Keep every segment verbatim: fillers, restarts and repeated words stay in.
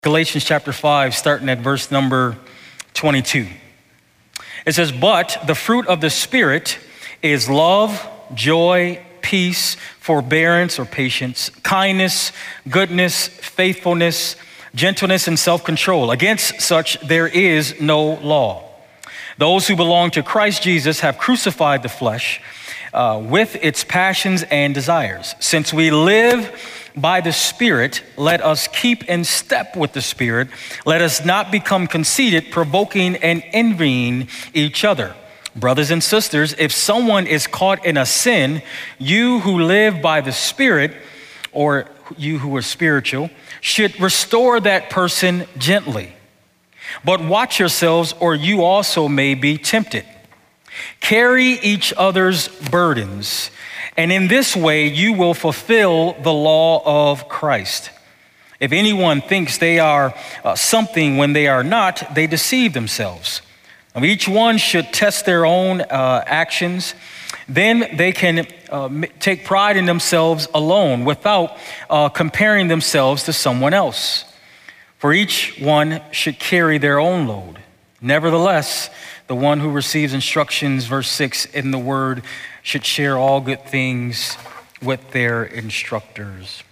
Galatians chapter five, starting at verse number twenty-two. It says, "But the fruit of the Spirit is love, joy, peace, forbearance or patience, kindness, goodness, faithfulness, gentleness, and self-control. Against such there is no law. Those who belong to Christ Jesus have crucified the flesh uh, with its passions and desires. Since we live by the Spirit, let us keep in step with the Spirit. Let us not become conceited, provoking and envying each other. Brothers and sisters, if someone is caught in a sin, you who live by the Spirit, or you who are spiritual, should restore that person gently. But watch yourselves, or you also may be tempted. Carry each other's burdens, and in this way you will fulfill the law of Christ. If anyone thinks they are uh, something when they are not, they deceive themselves. Now, each one should test their own uh, actions. Then they can uh, take pride in themselves alone without uh, comparing themselves to someone else. For each one should carry their own load. Nevertheless, the one who receives instructions, verse six, in the word should share all good things with their instructors."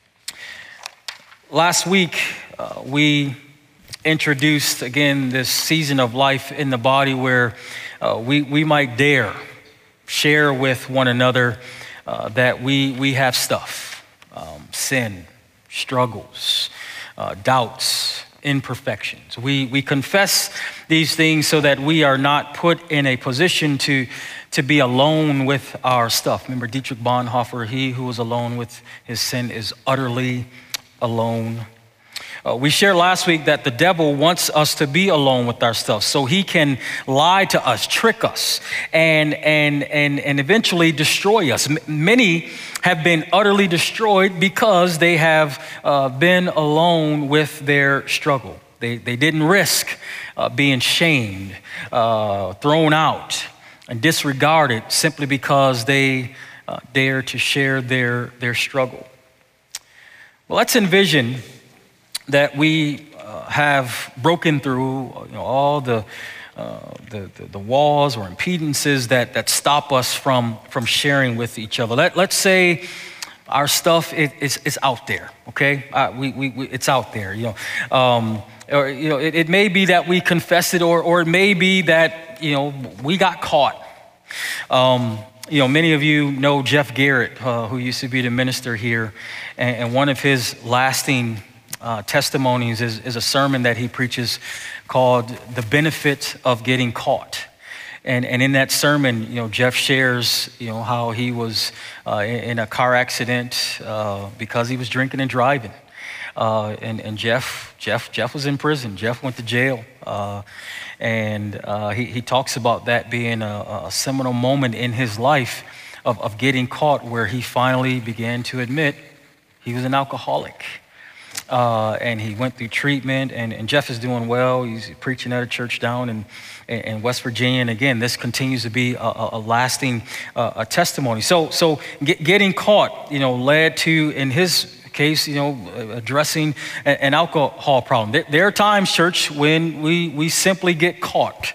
Last week, uh, we introduced again this season of life in the body where uh, we, we might dare share with one another uh, that we, we have stuff, um, sin, struggles, uh, doubts, imperfections. We, we confess these things so that we are not put in a position to, to be alone with our stuff. Remember Dietrich Bonhoeffer, he who is alone with his sin is utterly alone. Uh, we shared last week that the devil wants us to be alone with our stuff so he can lie to us, trick us, and and and and eventually destroy us. M- many have been utterly destroyed because they have uh, been alone with their struggle. They they didn't risk uh, being shamed, uh, thrown out, and disregarded simply because they uh, dared to share their their struggle. Well, let's envision that we uh, have broken through you know, all the, uh, the, the the walls or impedances that that stop us from from sharing with each other. Let let's say our stuff is is, is out there. Okay, uh, we, we we it's out there. You know, um, or you know, it, it may be that we confess it, or or it may be that you know we got caught. Um, You know, many of you know Jeff Garrett, uh, who used to be the minister here, and, and one of his lasting uh, testimonies is, is a sermon that he preaches called "The Benefit of Getting Caught." And, and in that sermon, you know, Jeff shares, you know, how he was uh, in, in a car accident uh, because he was drinking and driving. Uh, and and Jeff, Jeff, Jeff was in prison. Jeff went to jail. Uh, and uh, he, he talks about that being a, a seminal moment in his life of, of getting caught, where he finally began to admit he was an alcoholic. Uh, and he went through treatment, and, and Jeff is doing well. He's preaching at a church down in, in West Virginia. And again, this continues to be a, a lasting uh, a testimony. So, so get, getting caught, you know, led to, in his case, you know, addressing an alcohol problem. There, there are times, church, when we, we simply get caught.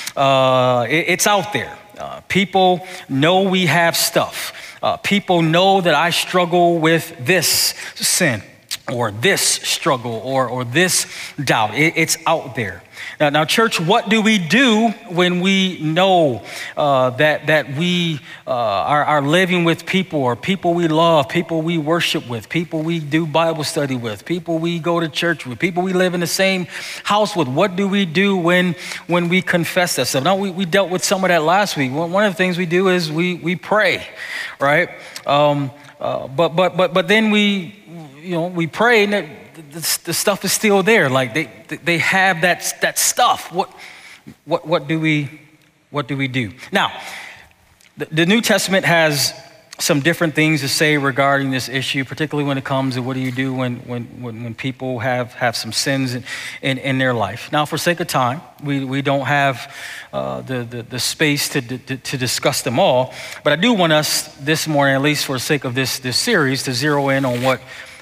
Uh, it, it's out there. Uh, people know we have stuff. Uh, people know that I struggle with this sin, or this struggle, or or this doubt. It, it's out there. Now, now, church, what do we do when we know uh, that that we uh, are, are living with people, or people we love, people we worship with, people we do Bible study with, people we go to church with, people we live in the same house with? What do we do when when we confess that stuff? Now, we, we dealt with some of that last week. One of the things we do is we we pray, right? Um, uh, but but but but then we you know we pray, and that the, the stuff is still there. Like they they have that that stuff. What what what do we what do we do? Now, the, the New Testament has some different things to say regarding this issue, particularly when it comes to what do you do when when when, when people have, have some sins in, in, in their life. Now, for sake of time, we, we don't have uh, the, the the space to, to to discuss them all, but I do want us this morning, at least for the sake of this this series, to zero in on what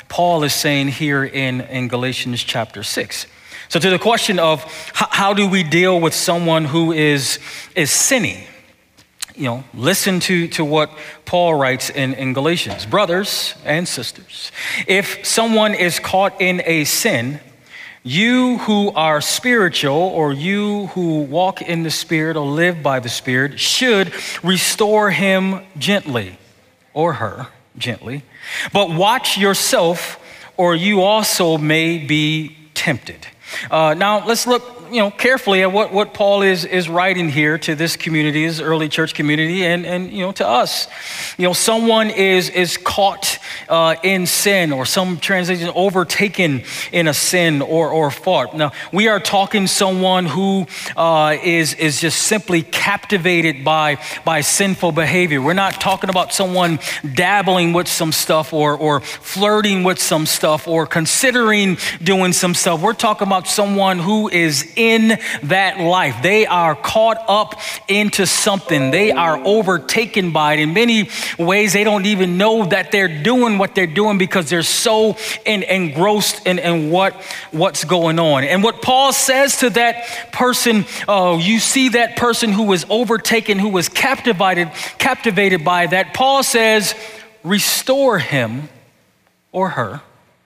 Paul is saying here in, in Galatians chapter six. So to the question of how, how do we deal with someone who is, is sinning? You know, listen to, to what Paul writes in, in Galatians. Brothers and sisters, if someone is caught in a sin, you who are spiritual, or you who walk in the Spirit or live by the Spirit, should restore him gently, or her gently. But watch yourself, or you also may be tempted. Uh, now let's look, you know, carefully at what, what Paul is, is writing here to this community, his early church community, and, and you know, to us. You know, someone is, is caught uh, in sin, or some translation overtaken in a sin or, or fault. Now, we are talking someone who uh, is, is just simply captivated by, by sinful behavior. We're not talking about someone dabbling with some stuff, or, or flirting with some stuff, or considering doing some stuff. We're talking about someone who is in that life. They are caught up into something. They are overtaken by it. In many ways, they don't even know that they're doing what they're doing because they're so en- engrossed in, in what, what's going on. And what Paul says to that person, uh, you see that person who was overtaken, who was captivated, captivated by that. Paul says, restore him or her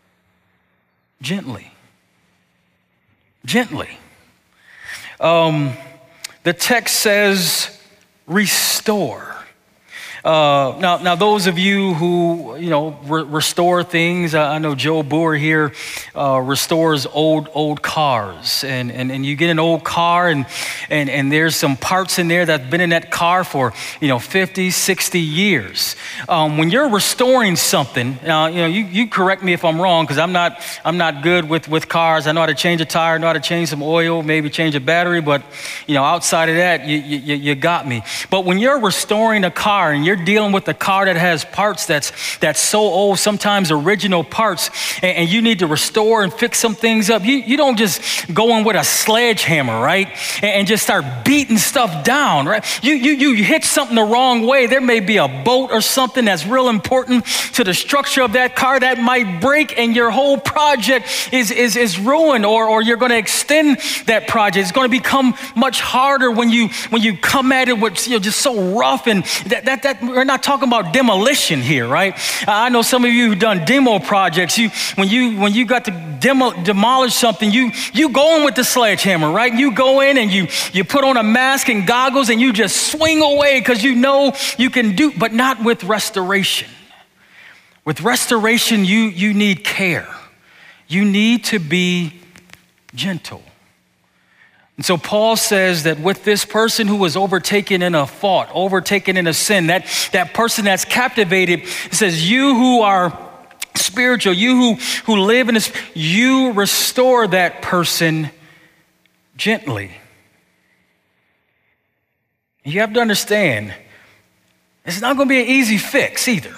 gently. Gently. Um, the text says, restore. Uh, now, now, those of you who, you know, re- restore things, I, I know Joe Boer here uh, restores old old cars. And, and, and you get an old car, and, and, and there's some parts in there that's been in that car for, you know, fifty, sixty years. Um, when you're restoring something, uh, you know, you, you correct me if I'm wrong, because I'm not, I'm not good with, with cars. I know how to change a tire, know how to change some oil, maybe change a battery, but, you know, outside of that, you, you, you got me. But when you're restoring a car, and you're You're dealing with a car that has parts that's that's so old, sometimes original parts, and, and you need to restore and fix some things up. You, you don't just go in with a sledgehammer, right, and, and just start beating stuff down, right? You, you, you hit something the wrong way. There may be a bolt or something that's real important to the structure of that car that might break, and your whole project is, is, is ruined, or, or you're going to extend that project. It's going to become much harder when you when you come at it with, you know, just so rough, and that that that we're not talking about demolition here, right? I know some of you who've done demo projects. You, when you when you got to demo, demolish something, you you go in with the sledgehammer, right? You go in and you you put on a mask and goggles, and you just swing away because you know you can do, but not with restoration. With restoration, you you need care. You need to be gentle. And so Paul says that with this person who was overtaken in a fault, overtaken in a sin, that, that person that's captivated, it says, you who are spiritual, you who, who live in this, you restore that person gently. You have to understand, it's not going to be an easy fix either.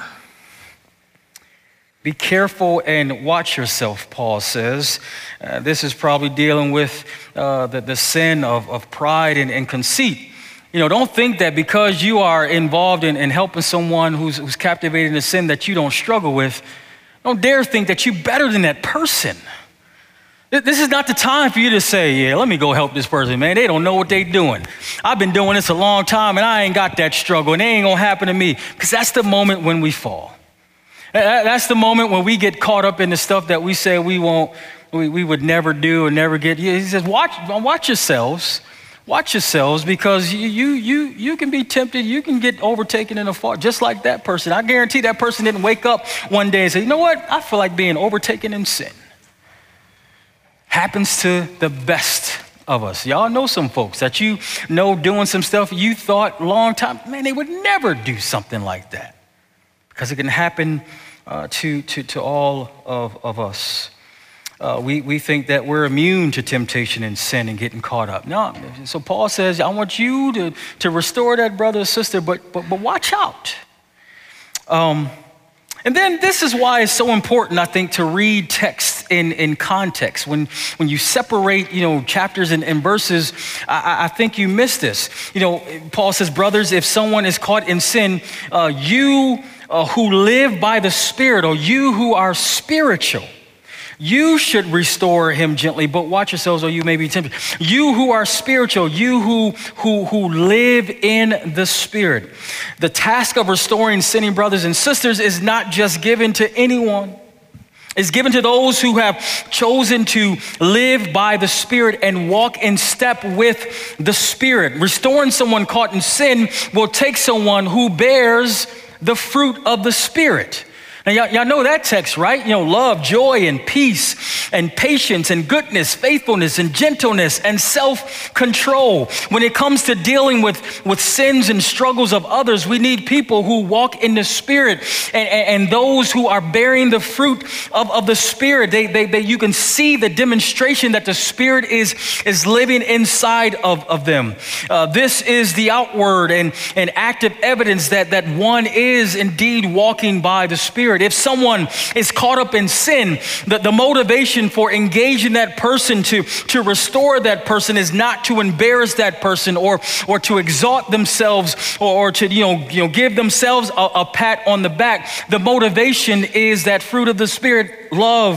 Be careful and watch yourself, Paul says. Uh, this is probably dealing with uh, the, the sin of, of pride and, and conceit. You know, don't think that because you are involved in, in helping someone who's, who's captivated in a sin that you don't struggle with. Don't dare think that you're better than that person. This is not the time for you to say, yeah, let me go help this person, man. They don't know what they're doing. I've been doing this a long time, and I ain't got that struggle, and it ain't going to happen to me. Because that's the moment when we fall. That's the moment when we get caught up in the stuff that we say we won't, we, we would never do or never get. He says, watch, watch yourselves, watch yourselves, because you, you, you, you can be tempted. You can get overtaken in a fault, just like that person. I guarantee that person didn't wake up one day and say, you know what? I feel like being overtaken in sin. Happens to the best of us. Y'all know some folks that you know doing some stuff you thought a long time, man, they would never do something like that. Because it can happen uh, to, to, to all of, of us. Uh, we, we think that we're immune to temptation and sin and getting caught up. No. So Paul says, I want you to, to restore that brother or sister, but, but, but watch out. Um, and then this is why it's so important, I think, to read text in, in context. When, when you separate, you know, chapters and, and verses, I, I think you miss this. You know, Paul says, brothers, if someone is caught in sin, uh, you uh, who live by the Spirit, or you who are spiritual, you should restore him gently, but watch yourselves or you may be tempted. You who are spiritual, you who, who, who live in the Spirit. The task of restoring sinning brothers and sisters is not just given to anyone. It's given to those who have chosen to live by the Spirit and walk in step with the Spirit. Restoring someone caught in sin will take someone who bears the fruit of the Spirit. Now, y'all, y'all know that text, right? You know, love, joy, and peace, and patience, and goodness, faithfulness, and gentleness, and self-control. When it comes to dealing with, with sins and struggles of others, we need people who walk in the Spirit, and, and, and those who are bearing the fruit of, of the Spirit. They, they, they, you can see the demonstration that the Spirit is, is living inside of, of them. Uh, this is the outward and, and active evidence that, that one is indeed walking by the Spirit. If someone is caught up in sin, the, the motivation for engaging that person to, to restore that person is not to embarrass that person or, or to exalt themselves or, or to you know, you know, give themselves a, a pat on the back. The motivation is that fruit of the Spirit, love.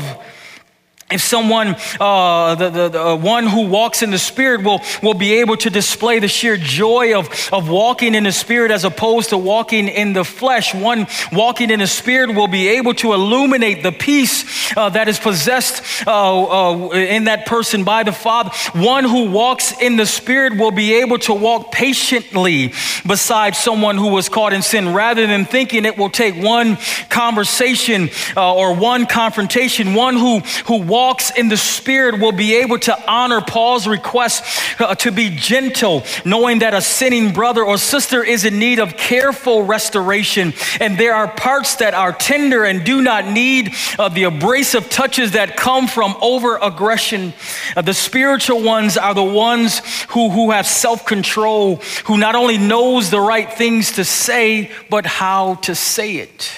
If someone, uh, the, the, the one who walks in the Spirit will, will be able to display the sheer joy of, of walking in the Spirit as opposed to walking in the flesh. One walking in the Spirit will be able to illuminate the peace uh, that is possessed uh, uh, in that person by the Father. One who walks in the Spirit will be able to walk patiently beside someone who was caught in sin, rather than thinking it will take one conversation uh, or one confrontation. One who, who walks in the Spirit will be able to honor Paul's request uh, to be gentle, knowing that a sinning brother or sister is in need of careful restoration. And there are parts that are tender and do not need uh, the abrasive touches that come from over-aggression. Uh, the spiritual ones are the ones who, who have self-control, who not only knows the right things to say, but how to say it.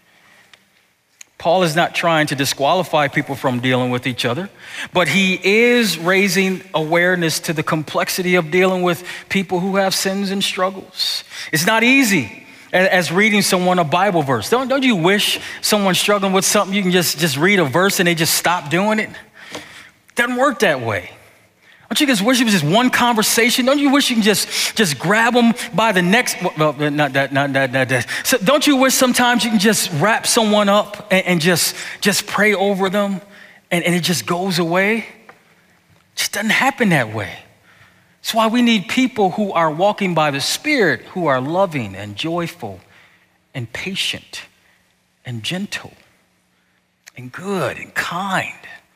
Paul is not trying to disqualify people from dealing with each other, but he is raising awareness to the complexity of dealing with people who have sins and struggles. It's not easy as reading someone a Bible verse. Don't, don't you wish someone struggling with something, you can just, just read a verse and they just stop doing it? It doesn't work that way. Don't you just wish it was just one conversation? Don't you wish you can just, just grab them by the neck? Well, not that, not that, not that. So don't you wish sometimes you can just wrap someone up and, and just, just pray over them and, and it just goes away? It just doesn't happen that way. That's why we need people who are walking by the Spirit, who are loving and joyful and patient and gentle and good and kind.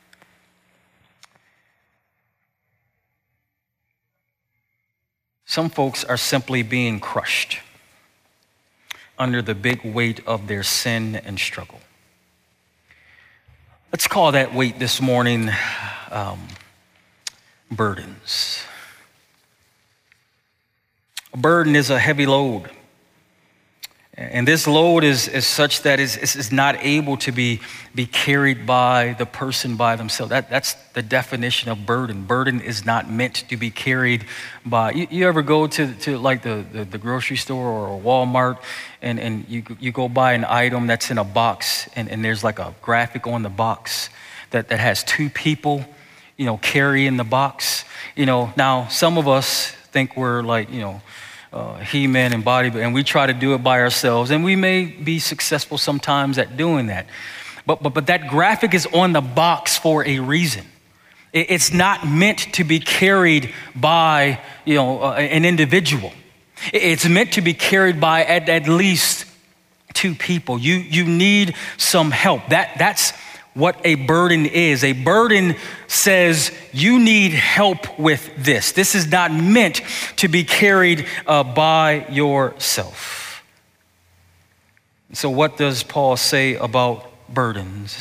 Some folks are simply being crushed under the big weight of their sin and struggle. Let's call that weight this morning um, burdens. A burden is a heavy load. And this load is, is such that is is not able to be, be carried by the person by themselves. That, that's the definition of burden. Burden is not meant to be carried by, you, you ever go to, to like the, the, the grocery store or Walmart and, and you, you go buy an item that's in a box and, and there's like a graphic on the box that, that has two people, you know, carrying the box. You know, now some of us think we're like, you know, Uh, He-Man and body, and we try to do it by ourselves, and we may be successful sometimes at doing that. But but but that graphic is on the box for a reason. It, it's not meant to be carried by you know uh, an individual. It, it's meant to be carried by at, at least two people. You you need some help. That that's what a burden is. A burden says you need help with this. This is not meant to be carried uh, by yourself. So what does Paul say about burdens?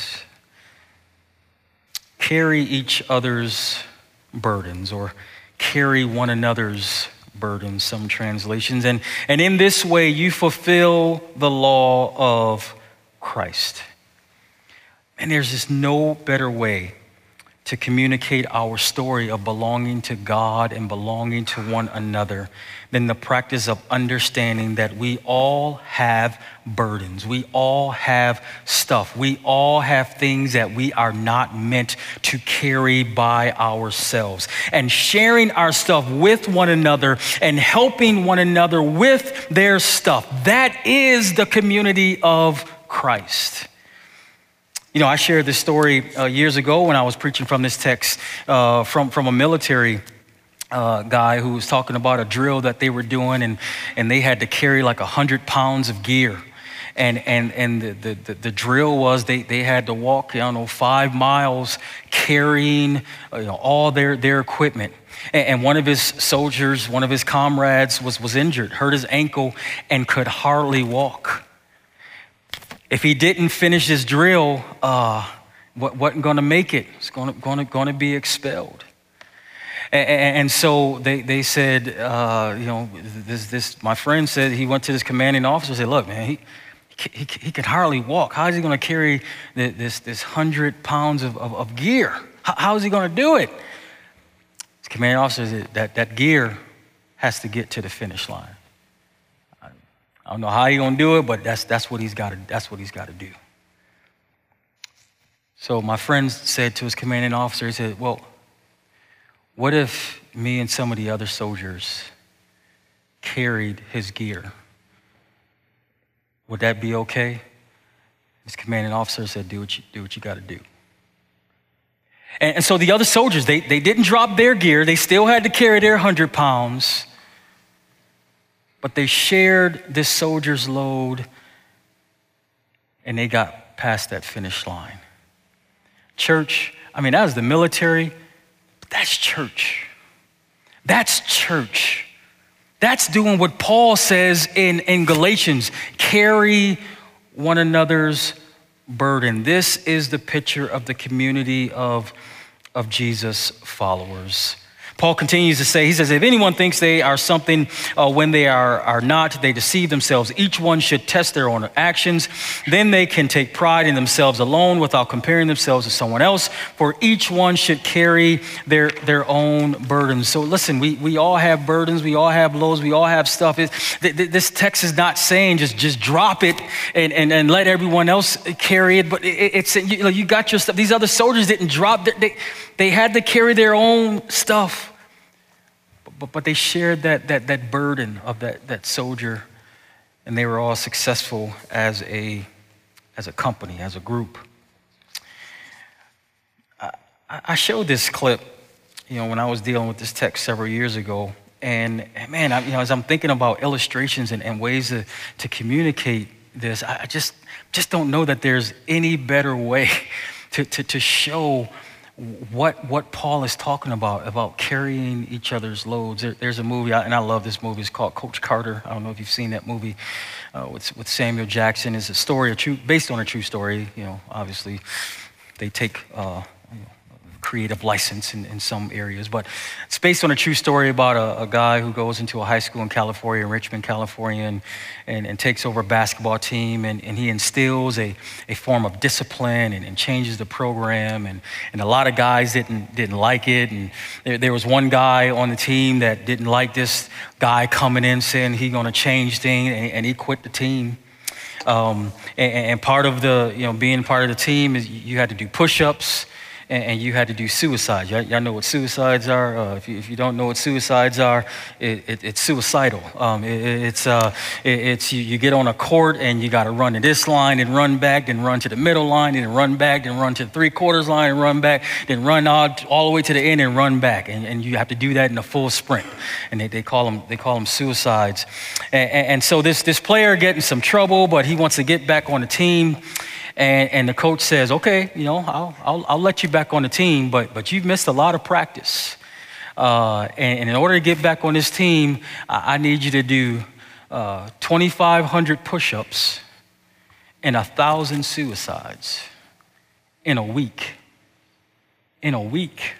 Carry each other's burdens, or carry one another's burdens, some translations. And, and in this way, you fulfill the law of Christ. And there's just no better way to communicate our story of belonging to God and belonging to one another than the practice of understanding that we all have burdens. We all have stuff. We all have things that we are not meant to carry by ourselves. And sharing our stuff with one another and helping one another with their stuff, that is the community of Christ. You know, I shared this story uh, years ago when I was preaching from this text uh, from, from a military uh, guy who was talking about a drill that they were doing, and, and they had to carry like one hundred pounds of gear. And, and, and the, the, the drill was they, they had to walk, I don't know, five miles carrying uh, you know, all their, their equipment. And, and one of his soldiers, one of his comrades was, was injured, hurt his ankle, and could hardly walk. If he didn't finish this drill, uh, wasn't going to make it. It's going to, going to, going to be expelled. And, and so they, they said, uh, you know, this, this, my friend said he went to this commanding officer and said, look, man, he, he, he can hardly walk. How is he going to carry this, this hundred pounds of, of, of gear? How, how is he going to do it? This commanding officer said that that gear has to get to the finish line. I don't know how he's gonna do it, but that's that's what he's got to that's what he's got to do. So my friend said to his commanding officer, he said, "Well, what if me and some of the other soldiers carried his gear? Would that be okay?" His commanding officer said, "Do what you do what you got to do." And, and so the other soldiers, they they didn't drop their gear. They still had to carry their hundred pounds. But they shared this soldier's load, and they got past that finish line. Church, I mean, that was the military, but that's church. That's church. That's doing what Paul says in, in Galatians, carry one another's burden. This is the picture of the community of, of Jesus followers. Paul continues to say, he says, if anyone thinks they are something uh, when they are, are not, they deceive themselves. Each one should test their own actions. Then they can take pride in themselves alone without comparing themselves to someone else. For each one should carry their, their own burdens. So listen, we, we all have burdens. We all have loads. We all have stuff. It, th- th- this text is not saying just, just drop it and, and, and let everyone else carry it. But it, it's, you know, you got your stuff. These other soldiers didn't drop. Their, they, they had to carry their own stuff. But, but they shared that, that, that burden of that, that soldier, and they were all successful as a, as a company, as a group. I, I showed this clip, you know, when I was dealing with this text several years ago, and man, I, you know, as I'm thinking about illustrations and, and ways to, to communicate this, I just, just don't know that there's any better way to, to, to show what what Paul is talking about, about carrying each other's loads. There, there's a movie, and I love this movie, it's called Coach Carter. I don't know if you've seen that movie uh, with, with Samuel Jackson. It's a story, a true, based on a true story. You know, obviously they take uh, you know, creative license in, in some areas, but it's based on a true story about a, a guy who goes into a high school in California, in Richmond, California, and, and, and takes over a basketball team, and, and he instills a, a form of discipline and, and changes the program, and, and a lot of guys didn't, didn't like it, and there, there was one guy on the team that didn't like this guy coming in saying he's gonna change things, and, and he quit the team. Um, and, and part of the, you know, being part of the team is you had to do push-ups, and you had to do suicides. Y'all, y'all know what suicides are? Uh, if, you, if you don't know what suicides are, it, it, it's suicidal. Um, it, it's uh, it, it's you, you get on a court and you got to run to this line and run back, then run to the middle line, and run back, then run to the three quarters line and run back, then run all, all the way to the end and run back. And, and you have to do that in a full sprint. And they, they call them they call them suicides. And, and, and so this this player getting some trouble, but he wants to get back on the team. And, and the coach says, okay, you know, I'll, I'll, I'll let you back on the team, but, but you've missed a lot of practice. Uh, and, and in order to get back on this team, I, I need you to do uh, twenty-five hundred push-ups and one thousand suicides in a week. In a week.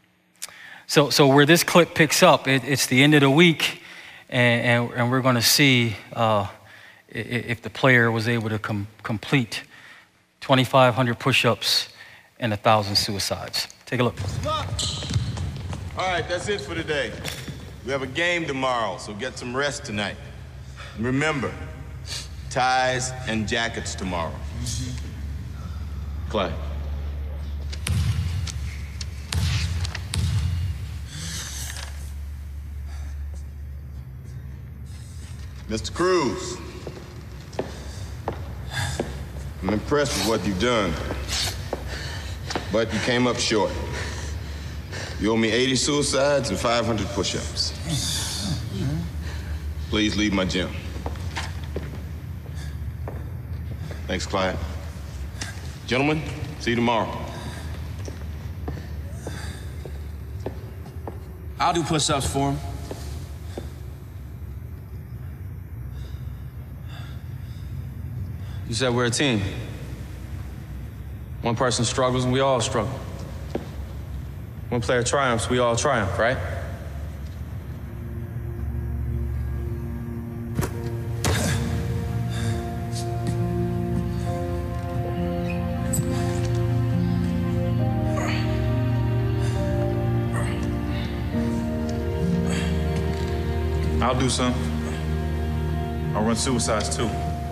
So, so where this clip picks up, it, it's the end of the week, and, and, and we're going to see uh, if the player was able to com- complete twenty-five hundred push-ups and one thousand suicides. Take a look. All right, that's it for today. We have a game tomorrow, so get some rest tonight. And remember, ties and jackets tomorrow. Clay. Mister Cruz, I'm impressed with what you've done, but you came up short. You owe me eighty suicides and five hundred push-ups. Please leave my gym. Thanks, Clyde. Gentlemen, see you tomorrow. I'll do push-ups for him. You said we're a team. One person struggles and we all struggle. One player triumphs, we all triumph, right? I'll do some. I'll run suicides too.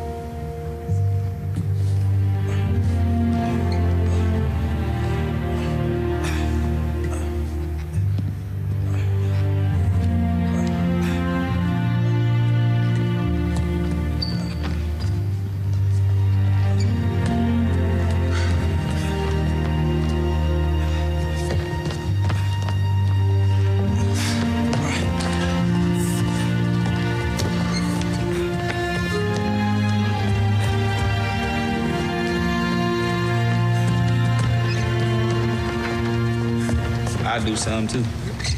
I do some too.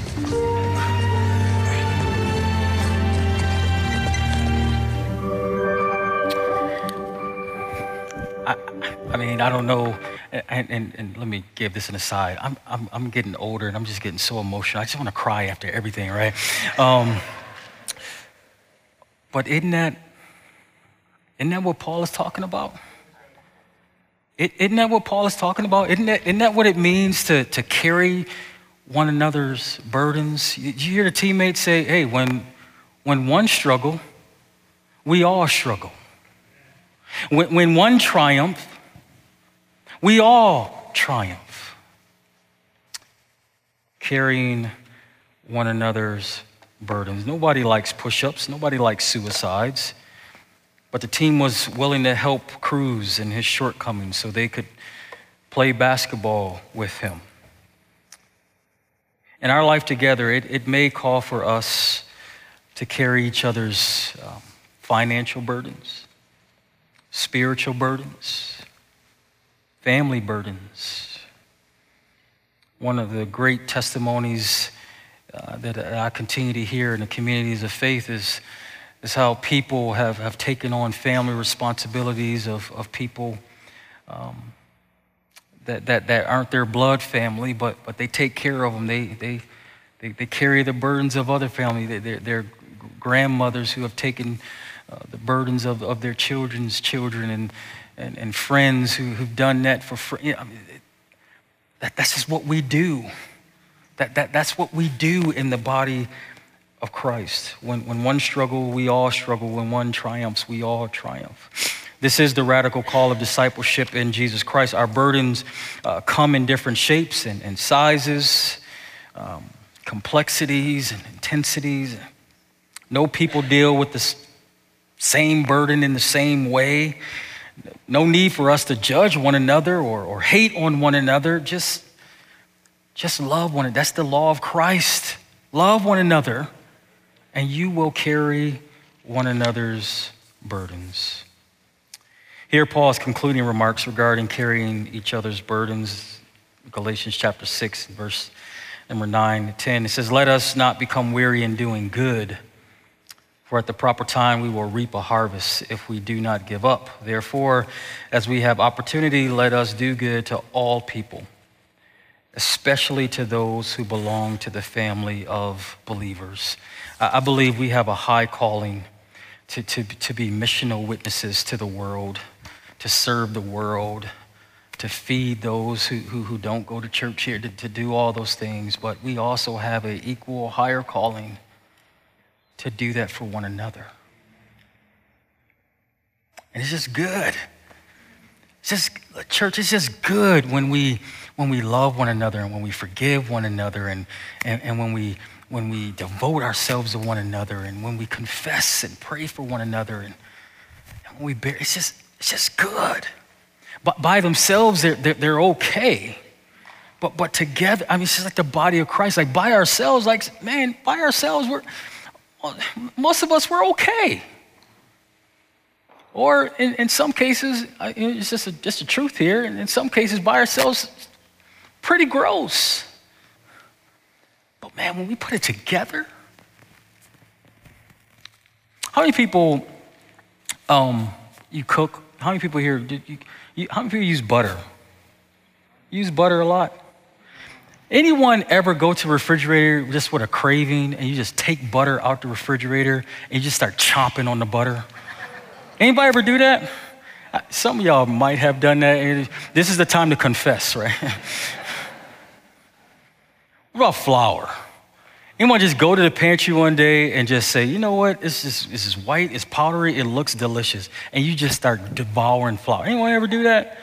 I, I mean, I don't know, and, and, and let me give this an aside. I'm, I'm, I'm getting older and I'm just getting so emotional. I just want to cry after everything, right? Um, but isn't that, isn't that what Paul is talking about? It, isn't that what Paul is talking about? Isn't that, isn't that what it means to, to carry one another's burdens? You hear the teammates say, hey, when, when one struggle, we all struggle. When, when one triumph, we all triumph. Carrying one another's burdens. Nobody likes push-ups. Nobody likes suicides. But the team was willing to help Cruz in his shortcomings so they could play basketball with him. In our life together, it, it may call for us to carry each other's um, financial burdens, spiritual burdens, family burdens. One of the great testimonies uh, that I continue to hear in the communities of faith is, is how people have, have taken on family responsibilities of, of people um, That, that, that aren't their blood family, but, but they take care of them. They, they, they, they carry the burdens of other family. They, they're, they're grandmothers who have taken uh, the burdens of, of their children's children, and, and, and friends who, who've done that for free. You know, I mean, it, that, that's just what we do. That, that, that's what we do in the body of Christ. When, when one struggle, we all struggle. When one triumphs, we all triumph. This is the radical call of discipleship in Jesus Christ. Our burdens uh, come in different shapes and, and sizes, um, complexities and intensities. No people deal with the same burden in the same way. No need for us to judge one another or, or hate on one another. Just, just love one another. That's the law of Christ. Love one another, and you will carry one another's burdens. Here, Paul's concluding remarks regarding carrying each other's burdens. Galatians chapter six, verse number nine to ten. It says, let us not become weary in doing good, for at the proper time we will reap a harvest if we do not give up. Therefore, as we have opportunity, let us do good to all people, especially to those who belong to the family of believers. I believe we have a high calling to, to, to be missional witnesses to the world, to serve the world, to feed those who, who, who don't go to church here, to, to do all those things, but we also have an equal, higher calling to do that for one another. And it's just good. It's just, church, it's just good when we when we love one another and when we forgive one another and, and, and when we when we devote ourselves to one another and when we confess and pray for one another and, and when we bear, it's just, it's just good. But by themselves, they're, they're, they're okay. But but together, I mean, it's just like the body of Christ. Like by ourselves, like, man, by ourselves, we're, most of us, we're okay. Or in, in some cases, it's just a, just the truth here, and in some cases, by ourselves, pretty gross. But man, when we put it together, how many people um, you cook? How many people here, did you, you, how many people use butter? You use butter a lot? Anyone ever go to the refrigerator just with a craving and you just take butter out the refrigerator and you just start chomping on the butter? Anybody ever do that? Some of y'all might have done that. This is the time to confess, right? What about flour? Anyone just go to the pantry one day and just say, you know what, this is, this is white, it's powdery, it looks delicious, and you just start devouring flour. Anyone ever do that?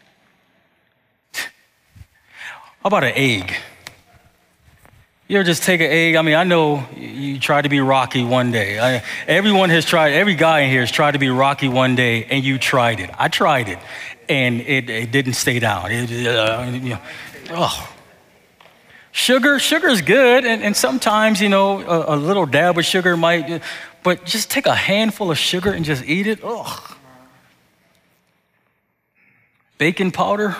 How about an egg? You ever just take an egg? I mean, I know you tried to be Rocky one day. I, everyone has tried, every guy in here has tried to be Rocky one day, and you tried it. I tried it, and it, it didn't stay down. It, uh, you know, oh. Sugar, sugar is good, and, and sometimes, you know, a, a little dab of sugar might, but just take a handful of sugar and just eat it. Ugh. Baking powder.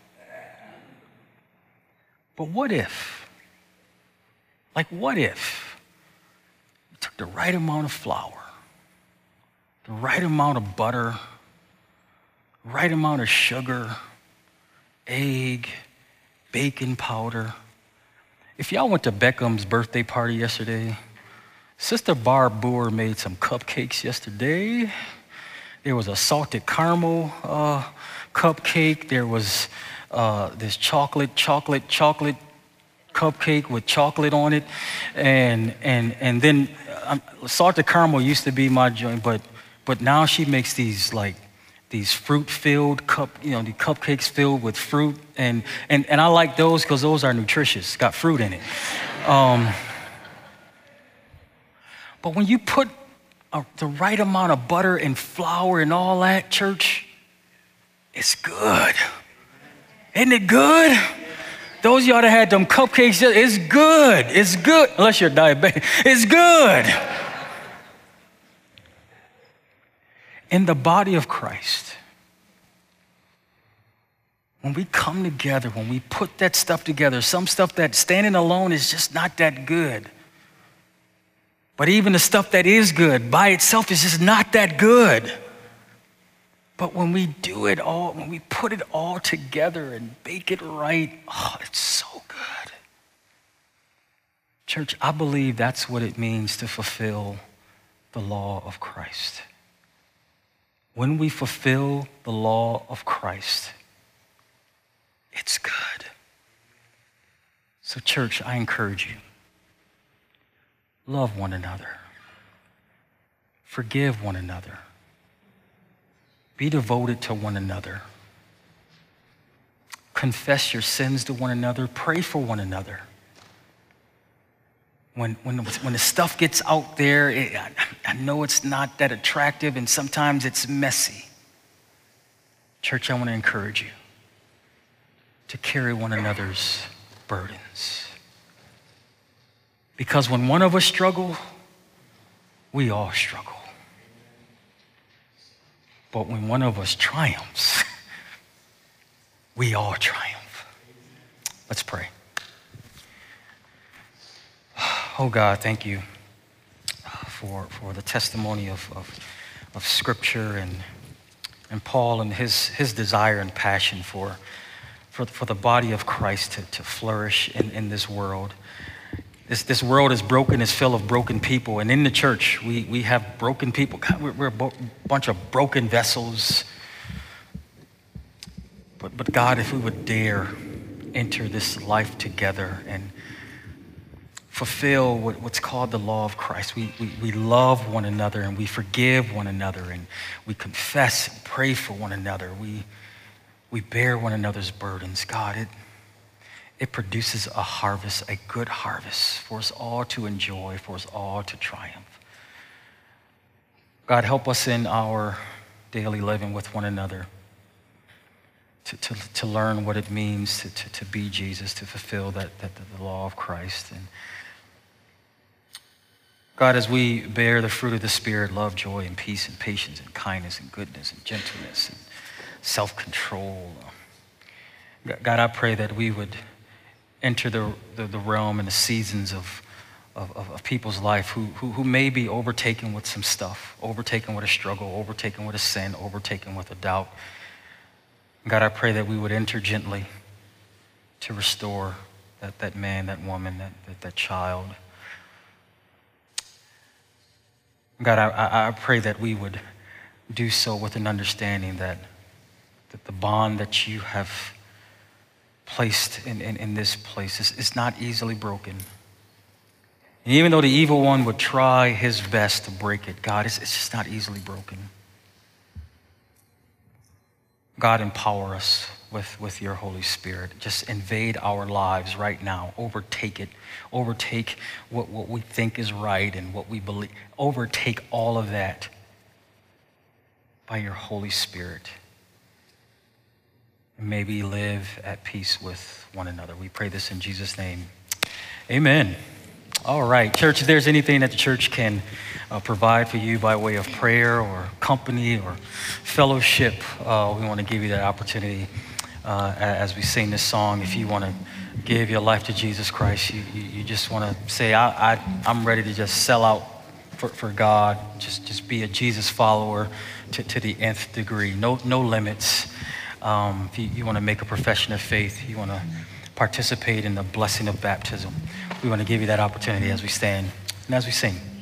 But what if, like what if you took the right amount of flour, the right amount of butter, right amount of sugar, egg, baking powder. If y'all went to Beckham's birthday party yesterday, Sister Barb Boer made some cupcakes yesterday. There was a salted caramel uh, cupcake. There was uh, this chocolate, chocolate, chocolate cupcake with chocolate on it. And and and then um, salted caramel used to be my joint, but but now she makes these like these fruit-filled cup, you know, the cupcakes filled with fruit, and and and I like those because those are nutritious, got fruit in it. Um, but when you put a, the right amount of butter and flour and all that, church, it's good. Isn't it good? Those of y'all that had them cupcakes, it's good. It's good, unless you're diabetic. It's good. In the body of Christ, when we come together, when we put that stuff together, some stuff that standing alone is just not that good. But even the stuff that is good by itself is just not that good. But when we do it all, when we put it all together and bake it right, oh, it's so good. Church, I believe that's what it means to fulfill the law of Christ. When we fulfill the law of Christ, it's good. So church, I encourage you, love one another. Forgive one another. Be devoted to one another. Confess your sins to one another. Pray for one another. When, when, when the stuff gets out there, it, I, I know it's not that attractive and sometimes it's messy. Church, I want to encourage you to carry one another's burdens. Because when one of us struggles, we all struggle. But when one of us triumphs, we all triumph. Let's pray. Oh God, thank you for, for the testimony of, of, of Scripture and, and Paul and his, his desire and passion for, for, for the body of Christ to, to flourish in, in this world. This, this world is broken, is full of broken people. And in the church, we, we have broken people. God, we're, we're a bo- bunch of broken vessels. But But, but God, if we would dare enter this life together and fulfill what, what's called the law of Christ. We, we, we love one another and we forgive one another and we confess and pray for one another. We, we bear one another's burdens. God, it, it produces a harvest, a good harvest for us all to enjoy, for us all to triumph. God, help us in our daily living with one another to, to, to learn what it means to, to, to be Jesus, to fulfill that, that the law of Christ. And God, as we bear the fruit of the Spirit, love, joy, and peace, and patience, and kindness, and goodness, and gentleness, and self-control. God, I pray that we would enter the, the, the realm and the seasons of, of, of people's life who, who, who may be overtaken with some stuff, overtaken with a struggle, overtaken with a sin, overtaken with a doubt. God, I pray that we would enter gently to restore that, that man, that woman, that, that, that child. God, I, I pray that we would do so with an understanding that, that the bond that you have placed in, in, in this place is, is not easily broken. And even though the evil one would try his best to break it, God, it's, it's just not easily broken. God, empower us with, with your Holy Spirit. Just invade our lives right now. Overtake it. Overtake what, what we think is right and what we believe. Overtake all of that by your Holy Spirit. And may we live at peace with one another. We pray this in Jesus' name. Amen. All right, church, if there's anything that the church can uh, provide for you by way of prayer or company or fellowship, uh, we want to give you that opportunity uh, as we sing this song. If you want to give your life to Jesus Christ, you, you, you just want to say, I, I, I'm ready to just sell out for, for God, just, just be a Jesus follower to, to the nth degree, no, no limits. Um, if you, you want to make a profession of faith, you want to participate in the blessing of baptism, we want to give you that opportunity as we stand and as we sing.